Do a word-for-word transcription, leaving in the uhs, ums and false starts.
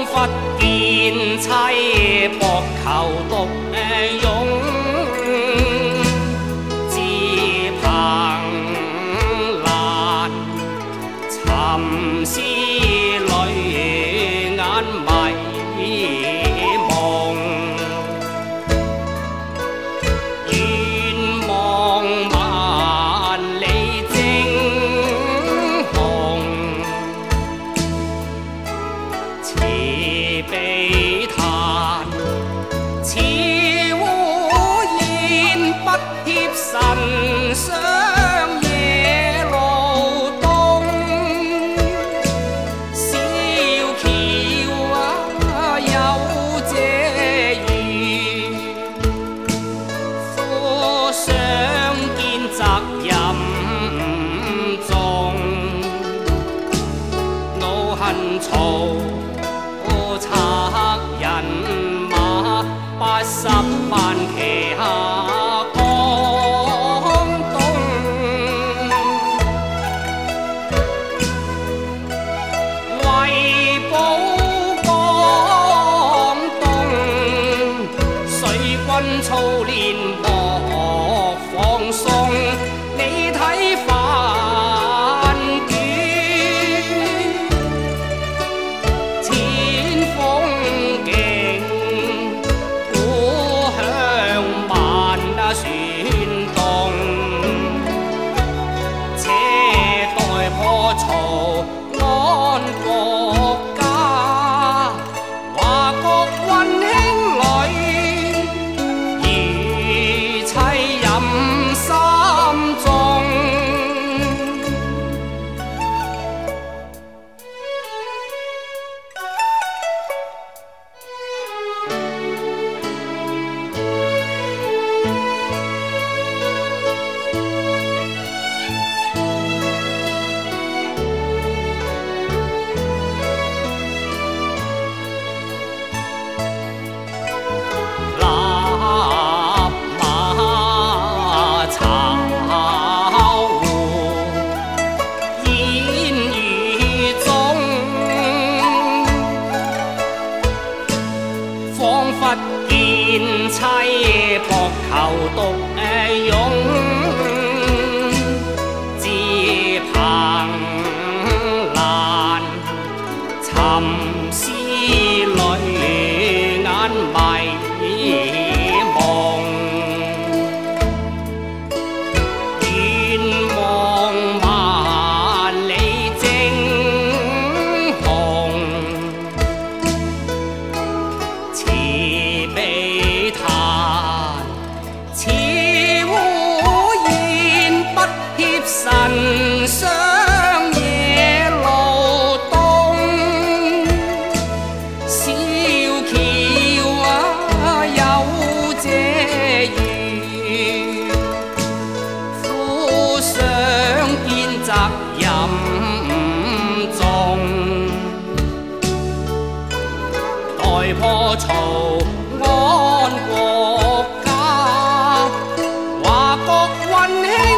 佛見妻薄求獨擁，自憑難尋思裏眼迷蒙，願望萬里精紅，慈悲嘆，似烏煙不貼神相夜路東，小橋啊有這緣，夫相見責任重，惱恨嘈賊人馬八十萬旗下江東，為保江東，水軍操練莫放鬆，你睇範卷。曹安國家，華國溫馨裏，如妻任心中。彷彿見妻薄求獨擁，自憑難尋思裏眼迷蒙，願望萬里精紅，慈悲嘆，似烏煙不貼神相夜路東，小橋啊有這緣，夫相見責任重，待破曹安國家，華國溫馨。